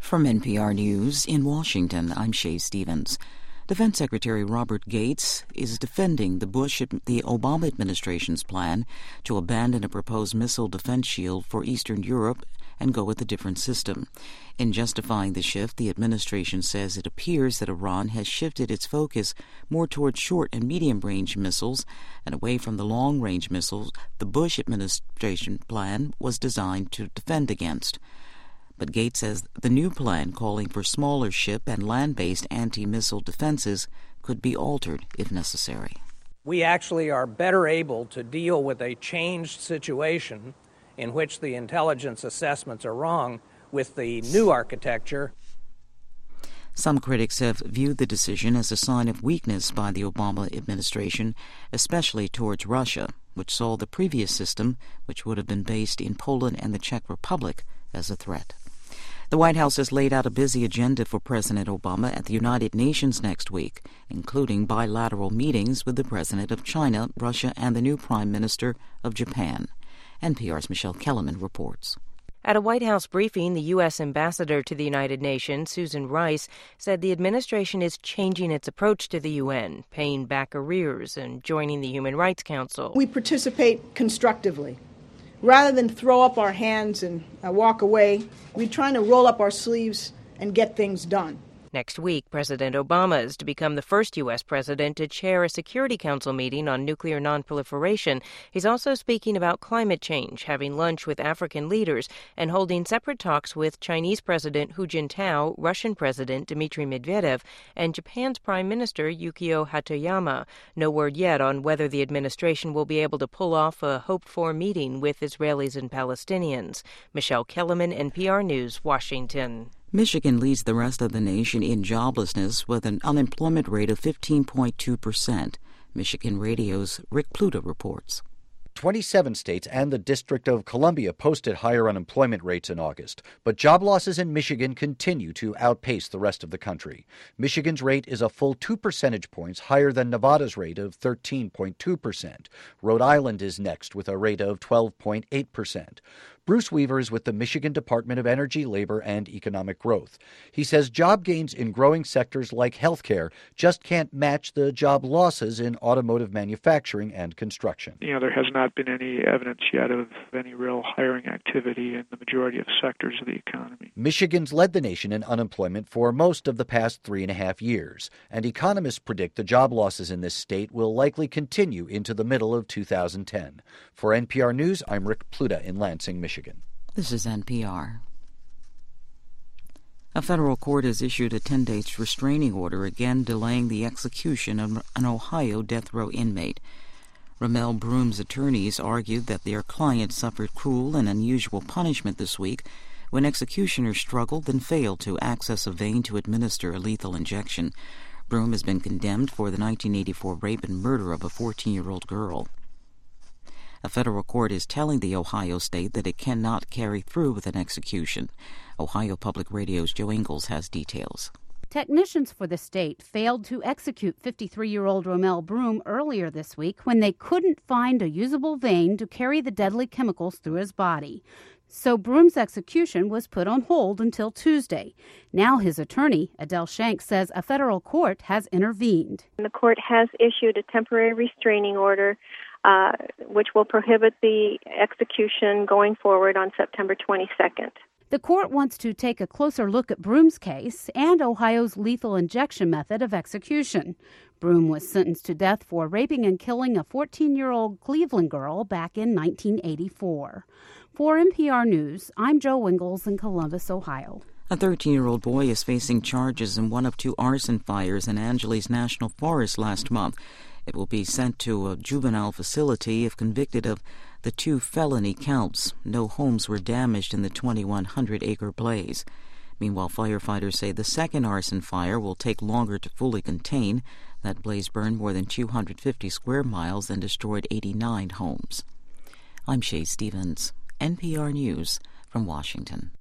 From NPR News in Washington, I'm Shay Stevens. Defense Secretary Robert Gates is defending the Obama administration's plan to abandon a proposed missile defense shield for Eastern Europe and go with a different system. In justifying the shift, the administration says it appears that Iran has shifted its focus more towards short and medium-range missiles and away from the long-range missiles the Bush administration plan was designed to defend against. But Gates says the new plan, calling for smaller ship and land-based anti-missile defenses, could be altered if necessary. We actually are better able to deal with a changed situation in which the intelligence assessments are wrong with the new architecture. Some critics have viewed the decision as a sign of weakness by the Obama administration, especially towards Russia, which saw the previous system, which would have been based in Poland and the Czech Republic, as a threat. The White House has laid out a busy agenda for President Obama at the United Nations next week, including bilateral meetings with the President of China, Russia, and the new Prime Minister of Japan. NPR's Michelle Kellerman reports. At a White House briefing, the U.S. Ambassador to the United Nations, Susan Rice, said the administration is changing its approach to the UN, paying back arrears and joining the Human Rights Council. We participate constructively. Rather than throw up our hands and walk away, we're trying to roll up our sleeves and get things done. Next week, President Obama is to become the first U.S. president to chair a Security Council meeting on nuclear nonproliferation. He's also speaking about climate change, having lunch with African leaders, and holding separate talks with Chinese President Hu Jintao, Russian President Dmitry Medvedev, and Japan's Prime Minister Yukio Hatoyama. No word yet on whether the administration will be able to pull off a hoped-for meeting with Israelis and Palestinians. Michelle Kellerman, NPR News, Washington. Michigan leads the rest of the nation in joblessness with an unemployment rate of 15.2%. Michigan Radio's Rick Pluta reports. 27 states and the District of Columbia posted higher unemployment rates in August, but job losses in Michigan continue to outpace the rest of the country. Michigan's rate is a full 2 percentage points higher than Nevada's rate of 13.2%. Rhode Island is next with a rate of 12.8%. Bruce Weaver is with the Michigan Department of Energy, Labor, and Economic Growth. He says job gains in growing sectors like healthcare just can't match the job losses in automotive manufacturing and construction. There has not been any evidence yet of any real hiring activity in the majority of sectors of the economy. Michigan's led the nation in unemployment for most of the past 3.5 years, and economists predict the job losses in this state will likely continue into the middle of 2010. For NPR News, I'm Rick Pluta in Lansing, Michigan. This is NPR. A federal court has issued a 10-day restraining order, again delaying the execution of an Ohio death row inmate. Ramel Broom's attorneys argued that their client suffered cruel and unusual punishment this week when executioners struggled and failed to access a vein to administer a lethal injection. Broom has been condemned for the 1984 rape and murder of a 14-year-old girl. A federal court is telling the Ohio state that it cannot carry through with an execution. Ohio Public Radio's Joe Ingles has details. Technicians for the state failed to execute 53-year-old Ramel Broom earlier this week when they couldn't find a usable vein to carry the deadly chemicals through his body. So Broom's execution was put on hold until Tuesday. Now his attorney, Adele Shank, says a federal court has intervened. The court has issued a temporary restraining order which will prohibit the execution going forward on September 22nd. The court wants to take a closer look at Broom's case and Ohio's lethal injection method of execution. Broom was sentenced to death for raping and killing a 14-year-old Cleveland girl back in 1984. For NPR News, I'm Joe Ingles in Columbus, Ohio. A 13-year-old boy is facing charges in one of 2 arson fires in Angeles National Forest last month. It will be sent to a juvenile facility if convicted of the 2 felony counts. No homes were damaged in the 2,100-acre blaze. Meanwhile, firefighters say the second arson fire will take longer to fully contain. That blaze burned more than 250 square miles and destroyed 89 homes. I'm Shay Stevens, NPR News from Washington.